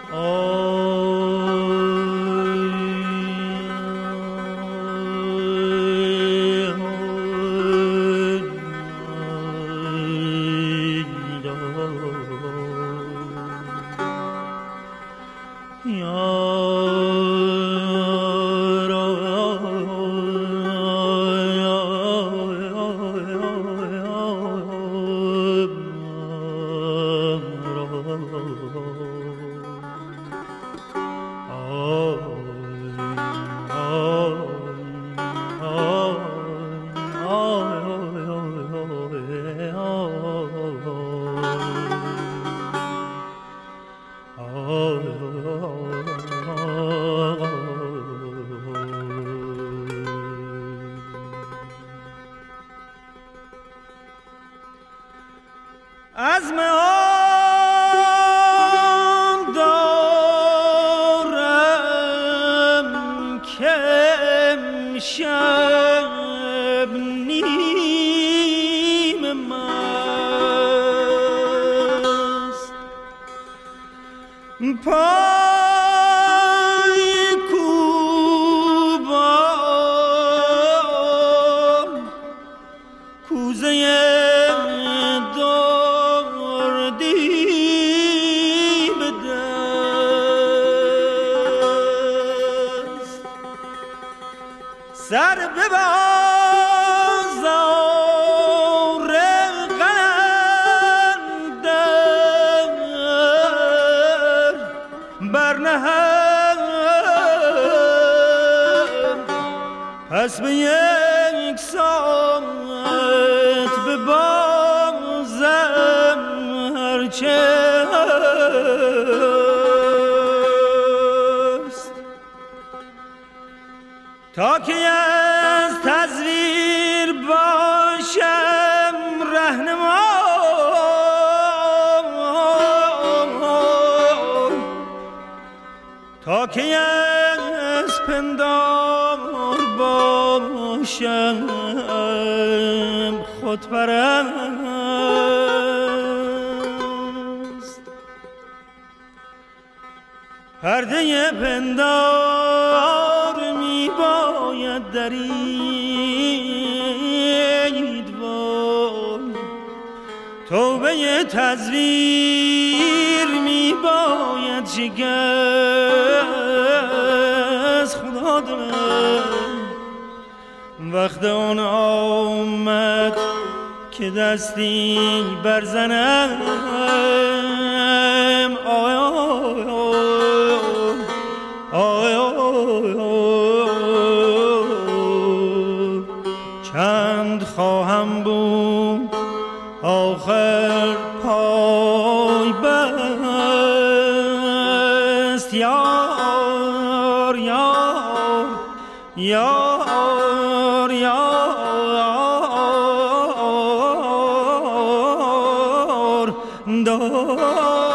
عزم آن دارم که امشب نیم مست پای کوبان کوزه سر به بازار قلندر برنهم پس به یک ساعت به بازم هرچه هست تا که از تزویر باشم رهنما تا که از پندار باشم خودپرست پرده پندار می باید درید وای توبه تزویر می باید شکست خدا دارم وقت اون آمد که دستی برزنم آی آی آی چند خواهم بود آخر پای بست یار یار یار یار دار